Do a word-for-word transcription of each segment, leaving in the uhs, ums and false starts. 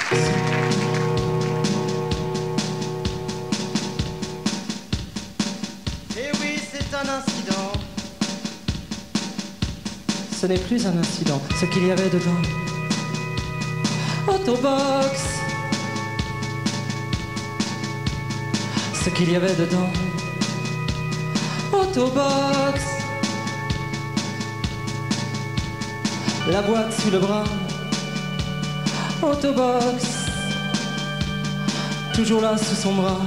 Et oui, c'est un incident. Ce n'est plus un incident, ce qu'il y avait dedans. Autobox. Ce qu'il y avait dedans. Autobox. La boîte sous le bras. Autobox. Toujours là sous son bras.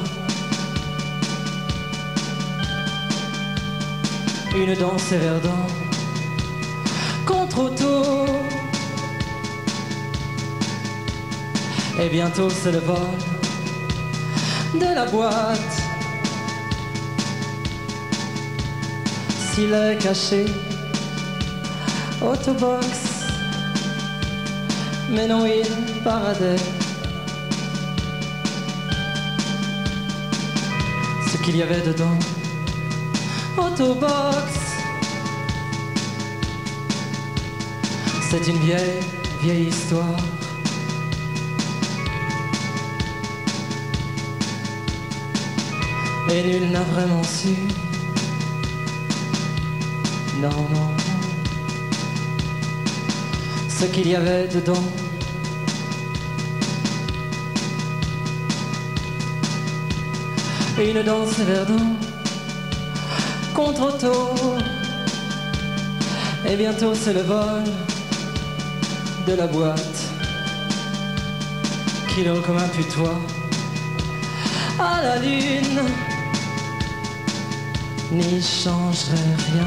Une danse et verdun. Contre auto. Et bientôt c'est le vol de la boîte. S'il est caché, Autobox. Mais non, il paradait. Ce qu'il y avait dedans. Autobox. C'est une vieille, vieille histoire. Et nul n'a vraiment su. Non, non. Ce qu'il y avait dedans. Une danse verdun contre auto. Et bientôt c'est le vol de la boîte qui roule comme un putois à la lune. N'y changerait rien.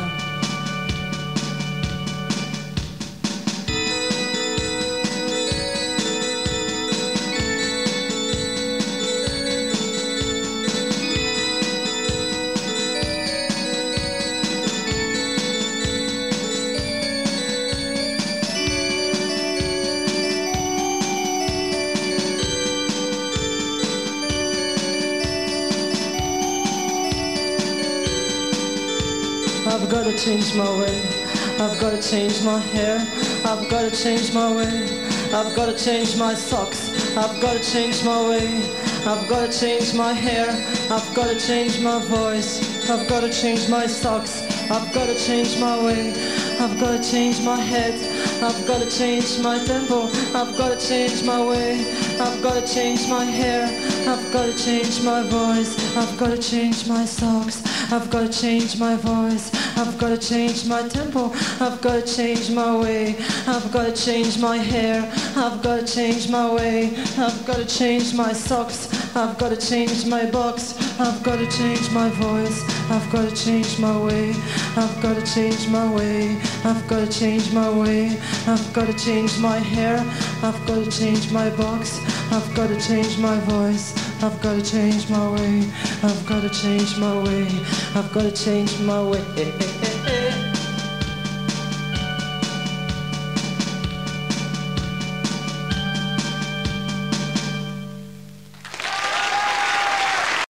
I've gotta change my way. I've gotta change my hair. I've gotta change my way. I've gotta change my socks. I've gotta change my way. I've gotta change my hair. I've gotta change my voice. I've gotta change my socks. I've gotta change my way. I've gotta change my head. I've gotta change my tempo. I've gotta change my way. I've gotta change my hair. I've gotta change my voice. I've gotta change my socks. I've gotta change my voice. I've gotta change my tempo. I've gotta change my way. I've gotta change my hair. I've gotta change my way. I've gotta change my socks. I've gotta change my box. I've gotta change my voice. I've gotta change my way. I've gotta change my way. I've gotta change my way. I've gotta change my hair. I've gotta change my box. I've gotta change my voice. I've gotta change my way. I've gotta change my way. I've gotta change my way.